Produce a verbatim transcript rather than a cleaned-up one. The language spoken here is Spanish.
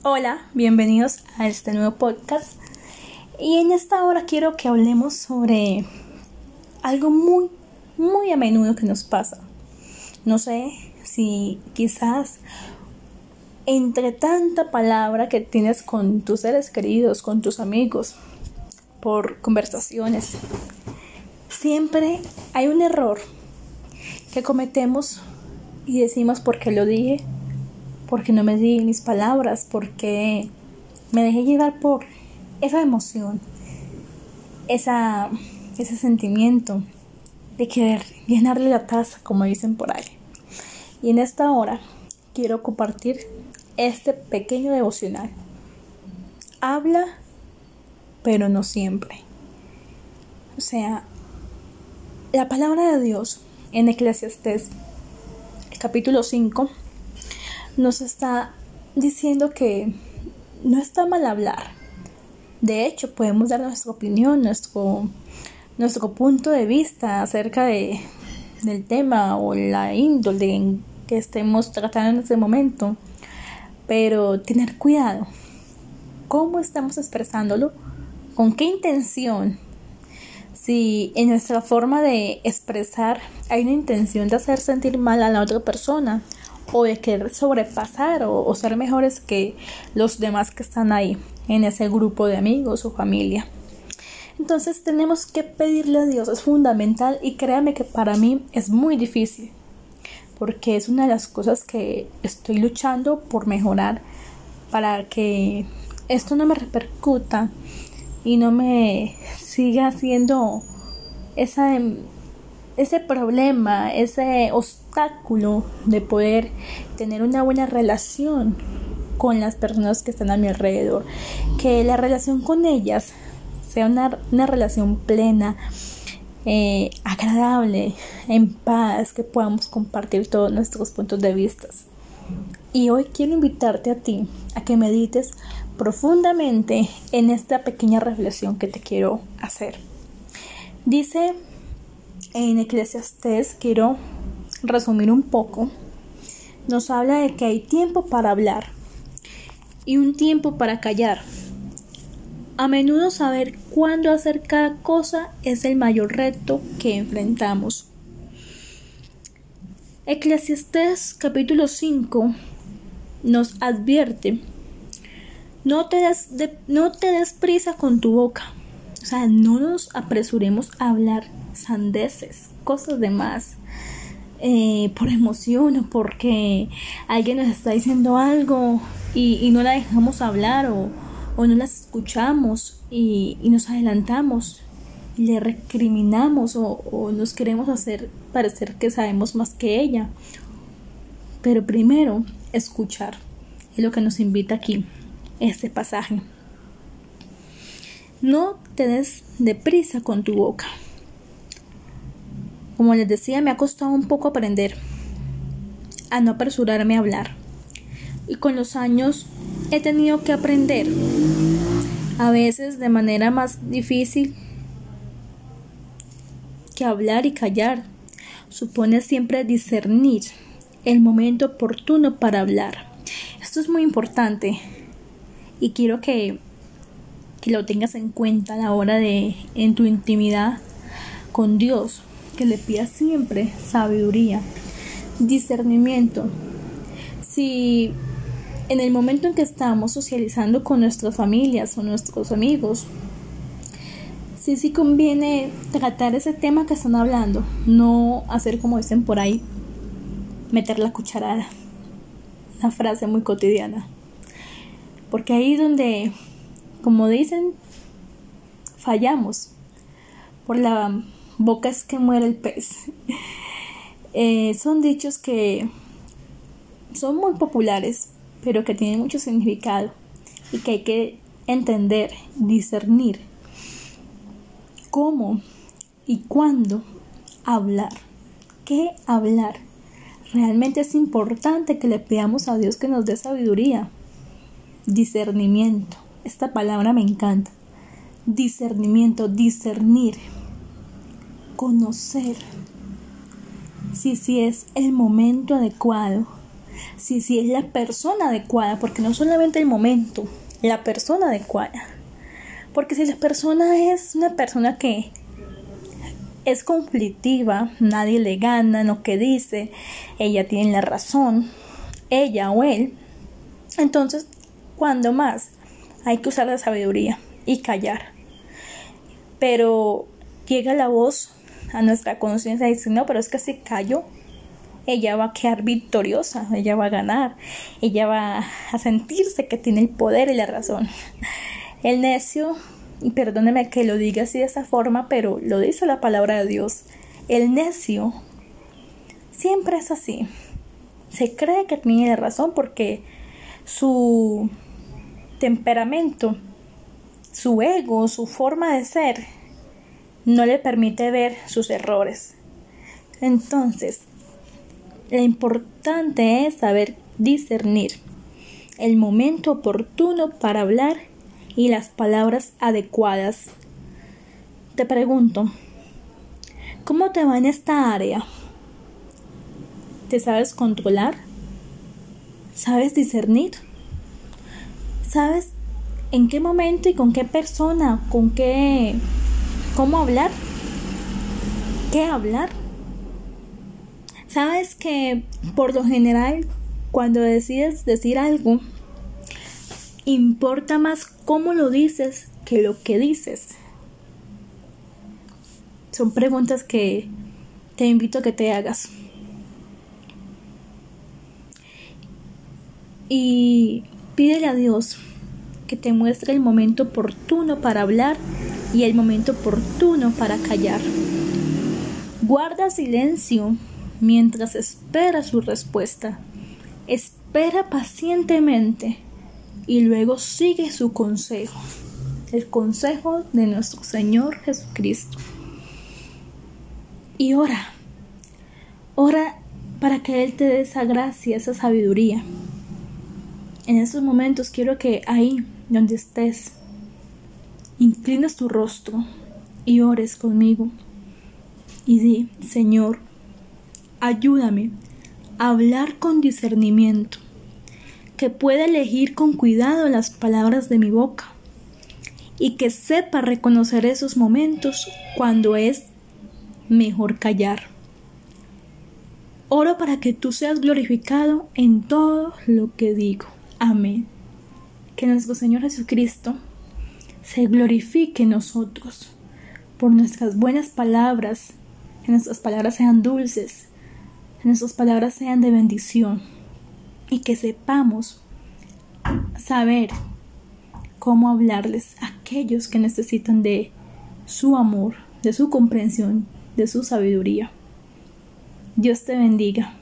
Hola, bienvenidos a este nuevo podcast. Y en esta hora quiero que hablemos sobre algo muy, muy a menudo que nos pasa. No sé si quizás entre tanta palabra que tienes con tus seres queridos, con tus amigos, por conversaciones, siempre hay un error que cometemos y decimos porque lo dije, porque no me di mis palabras, porque me dejé llevar por esa emoción, esa, ese sentimiento de querer llenarle la taza, como dicen por ahí. Y en esta hora quiero compartir este pequeño devocional. Habla, pero no siempre. O sea, la palabra de Dios en Eclesiastés, capítulo cinco, nos está diciendo que no está mal hablar. De hecho, podemos dar nuestra opinión, nuestro, nuestro punto de vista acerca de, del tema o la índole en que estemos tratando en ese momento. Pero tener cuidado. ¿Cómo estamos expresándolo? ¿Con qué intención? Si en nuestra forma de expresar hay una intención de hacer sentir mal a la otra persona, o de querer sobrepasar o, o ser mejores que los demás que están ahí en ese grupo de amigos o familia. Entonces tenemos que pedirle a Dios, es fundamental, y créame que para mí es muy difícil, porque es una de las cosas que estoy luchando por mejorar, para que esto no me repercuta y no me siga haciendo esa ese problema, ese obstáculo de poder tener una buena relación con las personas que están a mi alrededor, que la relación con ellas sea una, una relación plena, eh, agradable, en paz, que podamos compartir todos nuestros puntos de vista. Y hoy quiero invitarte a ti a que medites profundamente en esta pequeña reflexión que te quiero hacer. Dice en Eclesiastés, quiero resumir un poco, nos habla de que hay tiempo para hablar y un tiempo para callar. A menudo saber cuándo hacer cada cosa es el mayor reto que enfrentamos. Eclesiastés capítulo cinco nos advierte: no te des, de, no te des prisa con tu boca. O sea, no nos apresuremos a hablar sandeces, cosas de más, eh, por emoción o porque alguien nos está diciendo algo y, y no la dejamos hablar o, o no las escuchamos y, y nos adelantamos y le recriminamos o, o nos queremos hacer parecer que sabemos más que ella. Pero primero, escuchar es lo que nos invita aquí este pasaje. No te des deprisa con tu boca. Como les decía, me ha costado un poco aprender a no apresurarme a hablar. Y con los años he tenido que aprender, a veces de manera más difícil, que hablar y callar supone siempre discernir el momento oportuno para hablar. Esto es muy importante y quiero que, que lo tengas en cuenta a la hora de, en tu intimidad con Dios, que le pidas siempre sabiduría, discernimiento. Si en el momento en que estamos socializando con nuestras familias o nuestros amigos, sí, sí conviene tratar ese tema que están hablando, no hacer como dicen por ahí, meter la cucharada, una frase muy cotidiana, porque ahí es donde, como dicen, fallamos. Por la boca es que muere el pez. Eh, son dichos que son muy populares, pero que tienen mucho significado y que hay que entender, discernir cómo y cuándo hablar, qué hablar. Realmente es importante que le pidamos a Dios que nos dé sabiduría, discernimiento. Esta palabra me encanta. Discernimiento, discernir, conocer si, si es el momento adecuado si, si es la persona adecuada, porque no solamente el momento, la persona adecuada. Porque si la persona es una persona que es conflictiva, nadie le gana en lo que dice, ella tiene la razón, ella o él, entonces, ¿cuándo más? Hay que usar la sabiduría y callar. Pero llega la voz a nuestra conciencia y dice, no, pero es que si callo, ella va a quedar victoriosa, ella va a ganar, ella va a sentirse que tiene el poder y la razón. El necio, y perdóneme que lo diga así de esa forma, pero lo dice la palabra de Dios, el necio siempre es así, se cree que tiene la razón porque su temperamento, su ego, su forma de ser no le permite ver sus errores. Entonces, lo importante es saber discernir el momento oportuno para hablar y las palabras adecuadas. Te pregunto, ¿cómo te va en esta área? ¿Te sabes controlar? ¿Sabes discernir? ¿Sabes en qué momento y con qué persona, con qué, cómo hablar? ¿Qué hablar? ¿Sabes que por lo general cuando decides decir algo, importa más cómo lo dices que lo que dices? Son preguntas que te invito a que te hagas. Y pídele a Dios que te muestre el momento oportuno para hablar y el momento oportuno para callar. Guarda silencio mientras espera su respuesta. Espera pacientemente y luego sigue su consejo, el consejo de nuestro Señor Jesucristo. Y ora, ora para que Él te dé esa gracia, esa sabiduría. En estos momentos quiero que ahí donde estés, inclines tu rostro y ores conmigo y di, Señor, ayúdame a hablar con discernimiento, que pueda elegir con cuidado las palabras de mi boca y que sepa reconocer esos momentos cuando es mejor callar. Oro para que tú seas glorificado en todo lo que digo. Amén. Que nuestro Señor Jesucristo se glorifique en nosotros por nuestras buenas palabras, que nuestras palabras sean dulces, que nuestras palabras sean de bendición y que sepamos saber cómo hablarles a aquellos que necesitan de su amor, de su comprensión, de su sabiduría. Dios te bendiga.